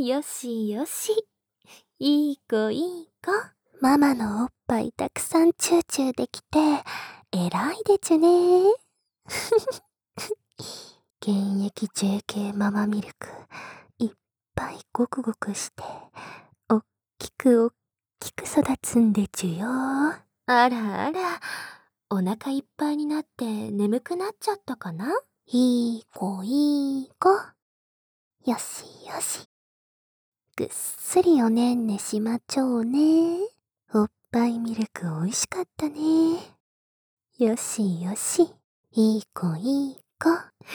よしよし。いい子いい子。ママのおっぱいたくさんチューチューできて、偉いでちゅね。現役 JK ママミルク、いっぱいごくごくして、おっきくおっきく育つんでちゅよ。あらあら、お腹いっぱいになって眠くなっちゃったかな？いい子いい子。よしよし。ぐっすりおねんねしまちょうね。おっぱいミルクおいしかったね。よしよし。いい子いい子。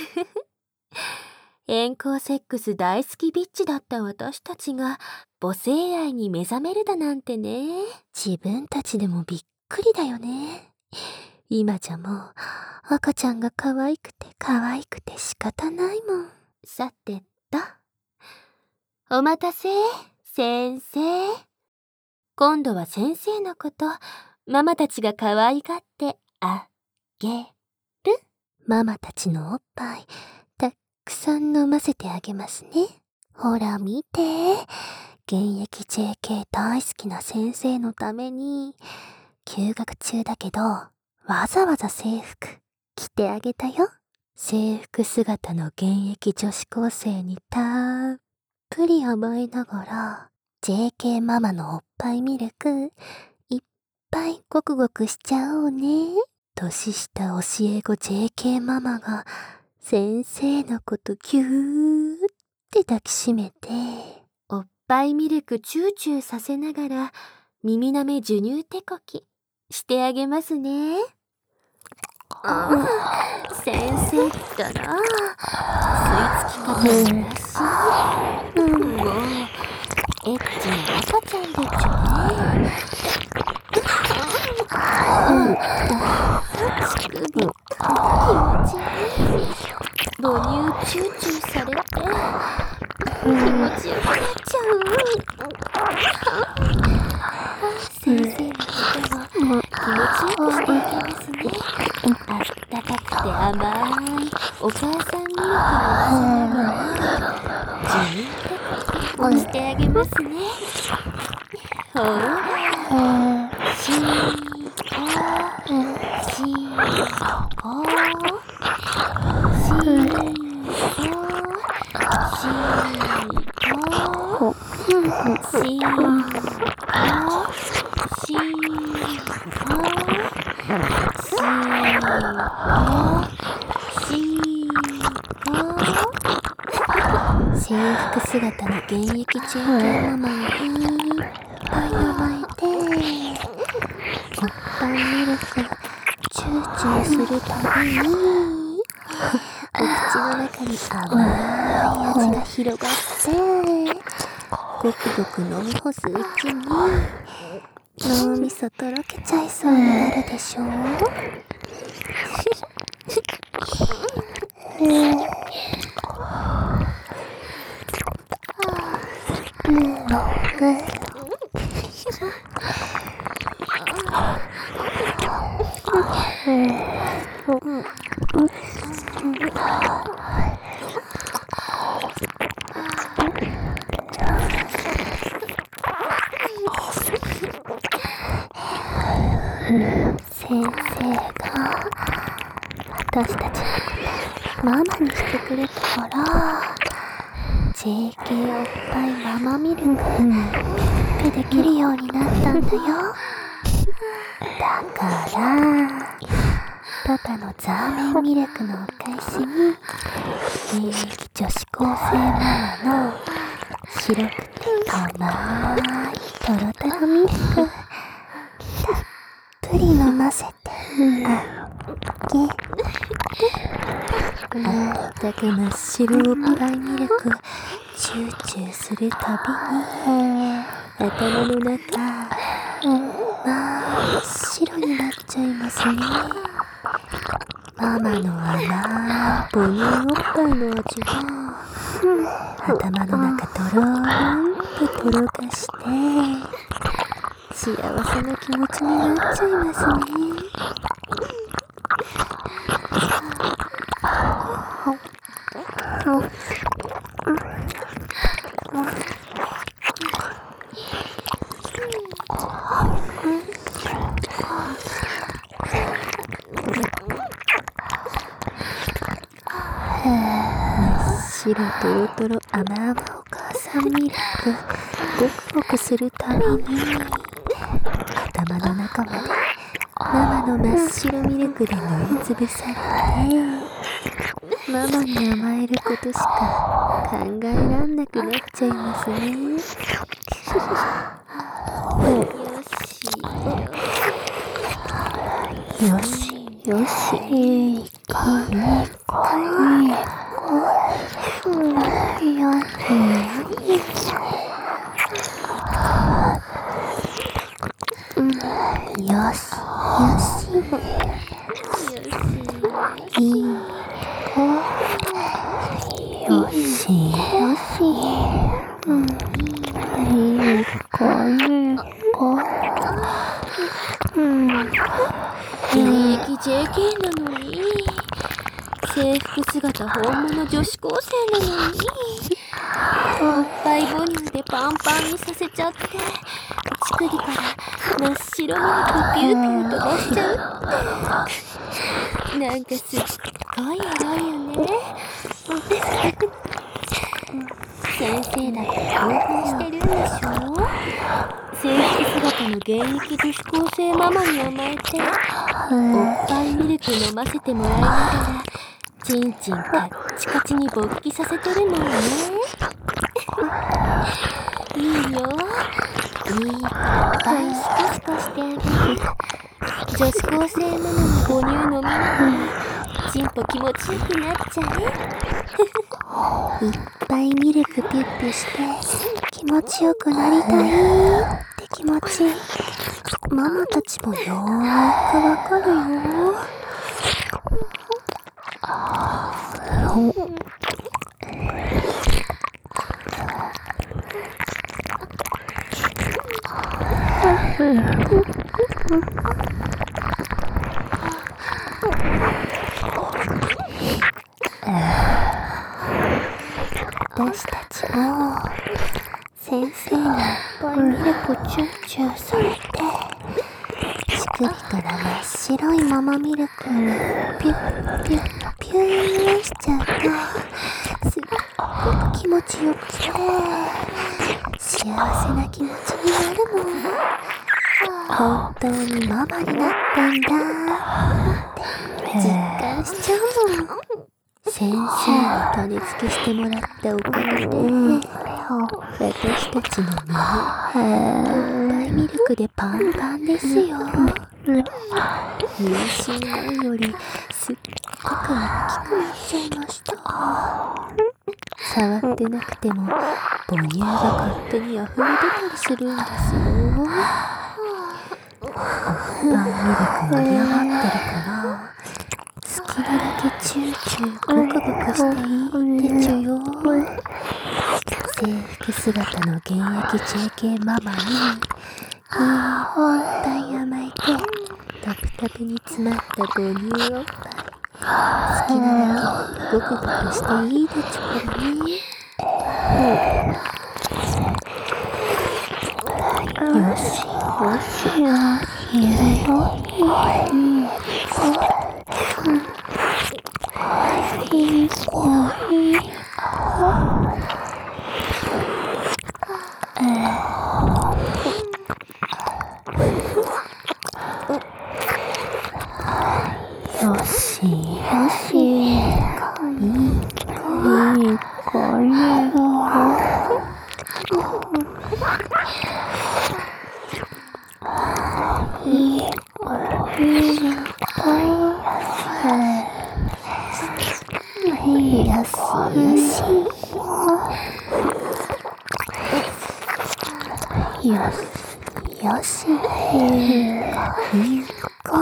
遠行セックス大好きビッチだった私たちが母性愛に目覚めるだなんてね。自分たちでもびっくりだよね。今じゃもう赤ちゃんが可愛くて仕方ないもん。さてと。お待たせ、先生。今度は先生のこと、ママたちが可愛がってあげる。ママたちのおっぱい、たくさん飲ませてあげますね。ほら見て。現役 JK 大好きな先生のために、休学中だけど、わざわざ制服着てあげたよ。制服姿の現役女子高生にたっぷり甘えながら、JK ママのおっぱいミルク、いっぱいごくごくしちゃおうね。年下教え子 JK ママが、先生のことぎゅーって抱きしめて、おっぱいミルクチューチューさせながら、耳なめ授乳手こきしてあげますね。先生ったら、吸い付き方もらしい。もう、エッチな赤ちゃんでちゅね。乳首、気持ちいい。母乳チューチューされて、気持ちよくなっちゃう。先生のことも気持ちよくしていきますね。あったかくて甘いお母さんミルクのお水なのに、してあげますね。ほら、しーこ、しーこ、しーこ、しーこ、しーこ、し制服姿の現役 JK ママにいっぱい甘えて、おっぱいミルクチューチューするたびに、お口の中に甘い味が広がって、ごくごく飲み干すうちに脳みそとろけちゃいそうになるでしょう。先生が私たちのことママにしてくれたから、 JK おっぱいママミルクピックできるようになったんだよ。だからパパのザーメンミルクのお返しに、現役女子高生ママの白くて甘いトロトロミルクたっぷり飲ませてあったか真っ白おっぱいミルクチューチューするたびに、頭の中真っ白になっちゃいますね。ママの甘い母乳おっぱいの味が頭の中とろーんととろかして、幸せな気持ちになっちゃいますね。 白とろとろ甘々お母さんミルクごくごくするたびに頭の中までママの真っ白ミルクで塗りつぶされて、ママに甘えることしか考えらんなくなっちゃいますね。よしよし、いい子いい子いい子、よしよしいい子、よしよし、いい子いい子、現役 JK なのに、制服姿本物女子高生なのに、おっぱい母乳でパンパンにさせちゃって、乳首から真っ白ミルクピューピュー飛ばしちゃうって、なんかすっごいエロいよね。先生だって興奮してるんでしょ。制服姿の現役女子高生ママに甘えて、おっぱいミルク飲ませてもらいながらチンチンカッチカチに勃起させてるもんね。いいよ、いっぱいシコシコしてあげる。女子高生ママの母乳飲みながらチンポ気持ちよくなっちゃえ。いっぱいミルクピュッピュして気持ちよくなりたいって気持ち、ママたちもよーくわかるよ。私たちも先生のおっぱいミルクチューチューされて、乳首から真っ白いママミルクにピュッピュッピューしちゃうと、すっごく気持ちよくて幸せな気持ちになるもん。本当にママになったんだって実感しちゃうもん。先生に種付けしてもらったおかげで、私たちの胸、おっぱいミルクでパンパンですよ。妊娠前よりすっごく大きくなっちゃいました。触ってなくても母乳が勝手に溢れ出たりするんですよ。おっぱいミルク盛り上がってるから好きなだけチューチューごくごくしていいってちゅよ。制服姿の現役 JK ママにいっぱい甘えてタプタプに詰まった母乳を好きなだけごくごくしていいでちゅからね。よしよしよしいい子いい子。よしよし、いい子いい子。いい子いい子。よしよしよしよし、いい子。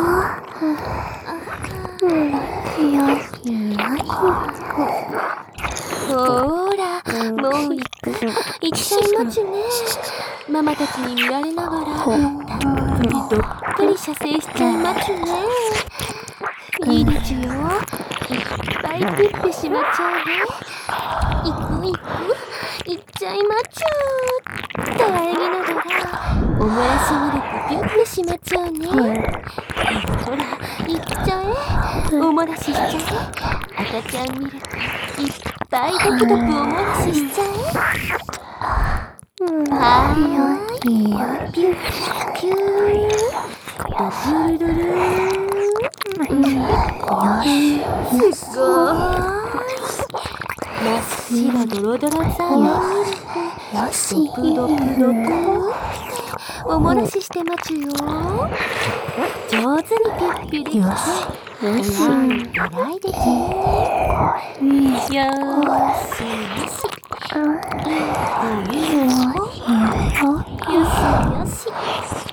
ほーら、もう行っちゃいまちゅね。ママたちに見られながらたっぷりどっぷり射精しちゃいまちゅね。いいでちゅよ、いっぱいピッピしまっちゃうね。いくいくいっちゃいまちゅー。と喘ぎながらおもらしミルクピュッてしまっちゃうね。ほらいっちゃえ、おもらししちゃえ。赤ちゃんミルクいっぱいドキドキおもらししちゃえ。はーい、ピュッピュードゥルルルー。すごーい。真っ白ドロドロザーメンミルクドプドプドプっておもらししてまちゅよ。上手にピュッピュできて偉い偉いでちゅ。よーしよしよしよし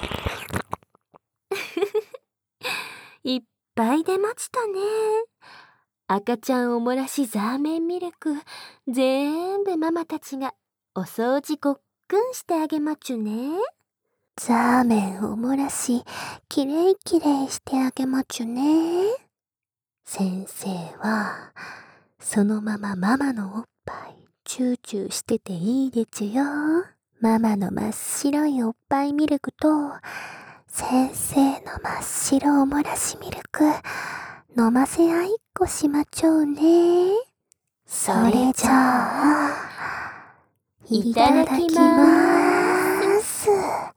いっぱい出ましたね。赤ちゃんおもらしザーメンミルクぜーんぶママたちがお掃除ごっくんしてあげまちゅね。ザーメンおもらしきれいきれいしてあげまちゅね。先生はそのままママのおっぱいチューチューしてていいでちゅよ。ママの真っ白いおっぱいミルクと先生の真っ白おもらしミルク飲ませ合いっこしまちょうね。それじゃあいただきまーす。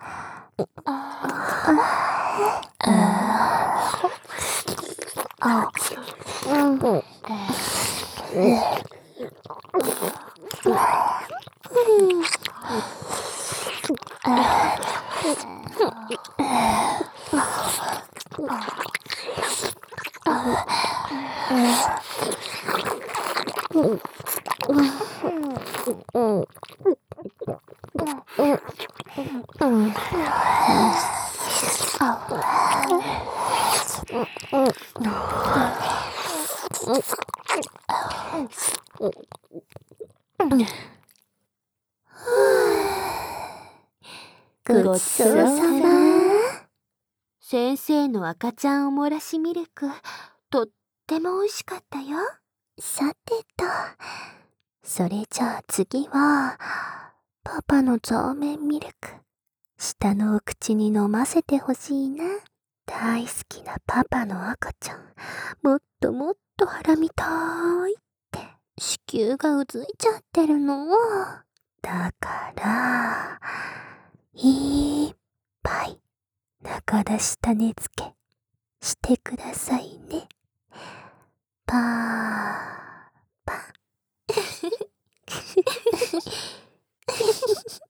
ごちそうさま。先生の赤ちゃんおもらしミルクとっても美味しかったよ。さてと、それじゃあ次はパパのザーメンミルク下のお口に飲ませてほしいな。大好きなパパの赤ちゃんもっともっと腹みたいって子宮がうずいちゃってるの。だからいっぱい中出し種付けしてくださいね。パーパ